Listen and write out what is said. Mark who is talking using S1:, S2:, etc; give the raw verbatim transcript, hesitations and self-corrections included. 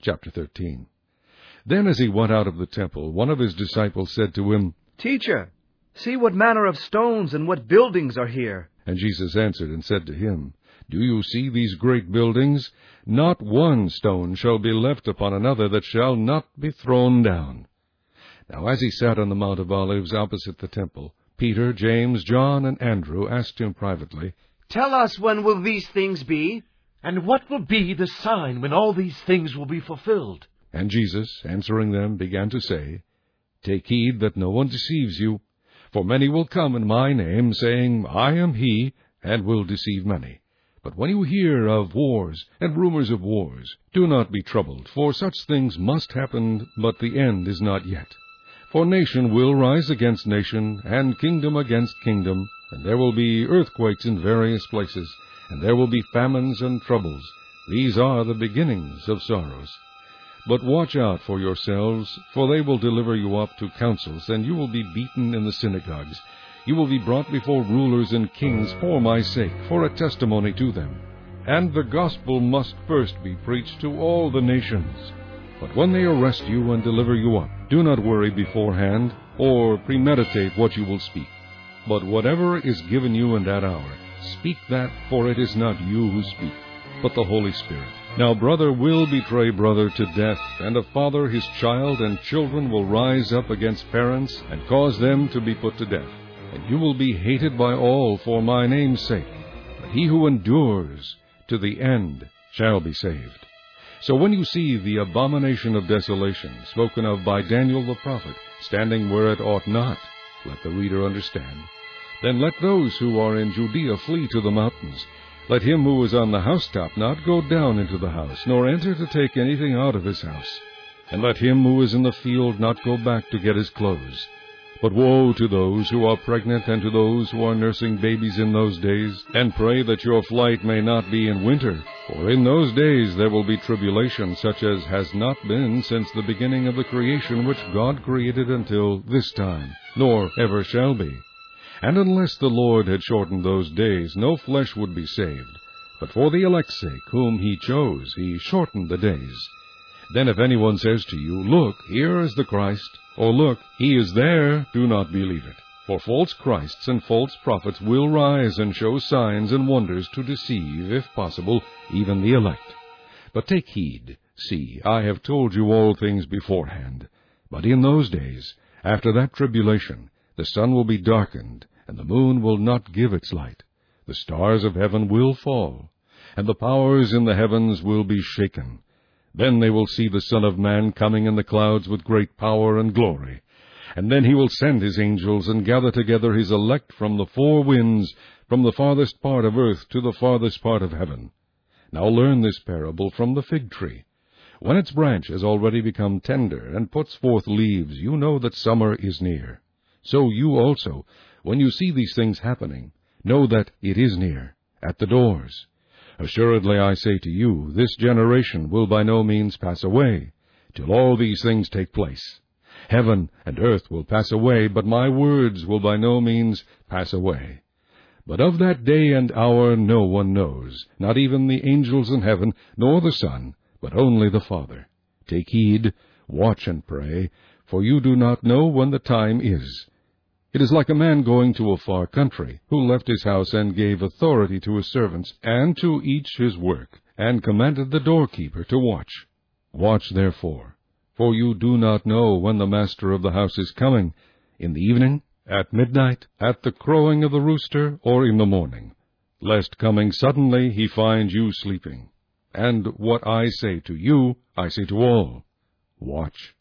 S1: Chapter thirteen. Then as he went out of the temple, one of his disciples said to him,
S2: Teacher, see what manner of stones and what buildings are here.
S1: And Jesus answered and said to him, Do you see these great buildings? Not one stone shall be left upon another that shall not be thrown down. Now as he sat on the Mount of Olives opposite the temple, Peter, James, John, and Andrew asked him privately,
S2: Tell us, when will these things be?
S3: And what will be the sign when all these things will be fulfilled?
S1: And Jesus, answering them, began to say, Take heed that no one deceives you. For many will come in my name, saying, I am he, and will deceive many. But when you hear of wars and rumors of wars, do not be troubled, for such things must happen, but the end is not yet. For nation will rise against nation, and kingdom against kingdom, and there will be earthquakes in various places, and there will be famines and troubles. These are the beginnings of sorrows. But watch out for yourselves, for they will deliver you up to councils, and you will be beaten in the synagogues. You will be brought before rulers and kings for my sake, for a testimony to them. And the gospel must first be preached to all the nations. But when they arrest you and deliver you up, do not worry beforehand, or premeditate what you will speak. But whatever is given you in that hour, speak that, for it is not you who speak, but the Holy Spirit. Now brother will betray brother to death, and a father his child, and children will rise up against parents, and cause them to be put to death. And you will be hated by all for my name's sake. But he who endures to the end shall be saved. So when you see the abomination of desolation, spoken of by Daniel the prophet, standing where it ought not, let the reader understand. Then let those who are in Judea flee to the mountains. Let him who is on the housetop not go down into the house, nor enter to take anything out of his house. And let him who is in the field not go back to get his clothes. But woe to those who are pregnant and to those who are nursing babies in those days, and pray that your flight may not be in winter. For in those days there will be tribulation such as has not been since the beginning of the creation which God created until this time, nor ever shall be. And unless the Lord had shortened those days, no flesh would be saved. But for the elect's sake, whom he chose, he shortened the days. Then if anyone says to you, Look, here is the Christ, or Look, he is there, do not believe it. For false Christs and false prophets will rise and show signs and wonders to deceive, if possible, even the elect. But take heed, see, I have told you all things beforehand. But in those days, after that tribulation, the sun will be darkened, and the moon will not give its light. The stars of heaven will fall, and the powers in the heavens will be shaken. Then they will see the Son of Man coming in the clouds with great power and glory. And then he will send his angels and gather together his elect from the four winds, from the farthest part of earth to the farthest part of heaven. Now learn this parable from the fig tree. When its branch has already become tender and puts forth leaves, you know that summer is near. So you also, when you see these things happening, know that it is near, at the doors. Assuredly I say to you, this generation will by no means pass away, till all these things take place. Heaven and earth will pass away, but my words will by no means pass away. But of that day and hour no one knows, not even the angels in heaven, nor the Son, but only the Father. Take heed, watch and pray, for you do not know when the time is. It is like a man going to a far country, who left his house and gave authority to his servants, and to each his work, and commanded the doorkeeper to watch. Watch therefore, for you do not know when the master of the house is coming, in the evening, at midnight, at the crowing of the rooster, or in the morning, lest coming suddenly he find you sleeping. And what I say to you, I say to all, watch.